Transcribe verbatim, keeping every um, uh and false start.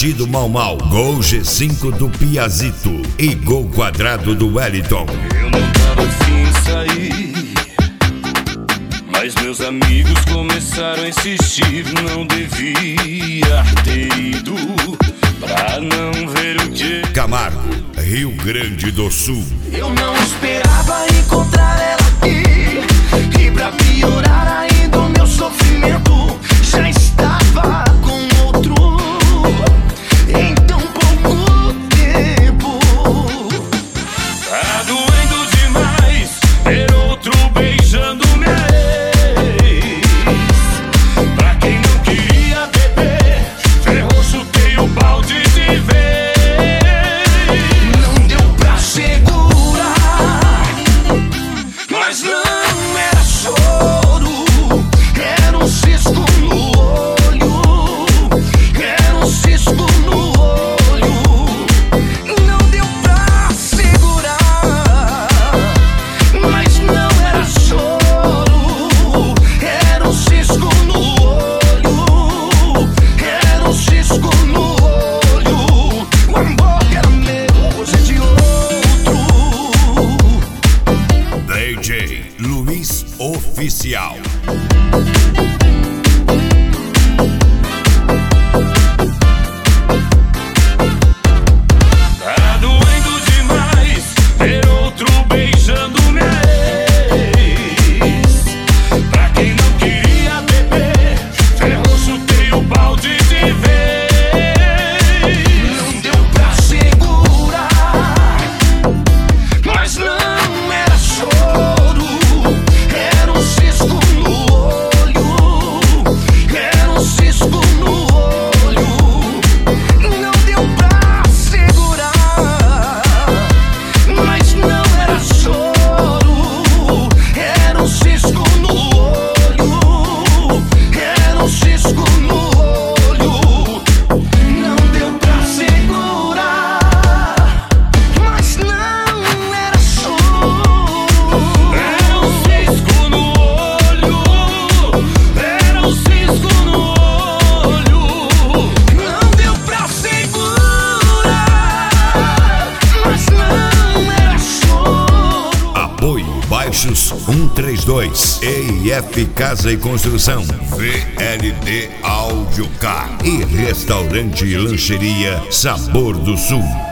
Partido Mau Mau, Gol G cinco do Piazito e Gol Quadrado do Wellington. Eu não tava afim de sair, mas meus amigos começaram a insistir. Não devia ter ido pra não ver o que. Camargo, Rio Grande do Sul. Eu não esperava encontrar ela aqui, e pra piorar ainda o meu sofrimento já estava com outro em tão pouco tempo. Tá doendo demais ver outro beijando minha ex. Pra quem não queria beber, ferrou, chutei o balde de vez. Não deu pra segurar, mas não era choro, era um cisco no olho, era um cisco no olho. Não deu pra segurar, mas não era choro, era um cisco no olho, era um cisco no olho. O amor que era meu, hoje é de outro. D J Luiz Oficial. Tá doendo demais ver outro beijando minha ex. Pra quem não queria beber, ferrou, chutei o balde de vez. Não deu pra segurar, mas não era choro, era um cisco no olho, era um cisco no olho. Não deu pra segurar, mas não era choro, era um cisco no olho, era um cisco no olho. Não deu pra segurar, mas não era choro. Era um cisco no olho, era um cisco no olho. Não deu pra segurar, mas não era choro. Apoio Baixos um três dois, E I F Casa e Construção, V L D Áudio K e Restaurante e Lancheria Sabor do Sul.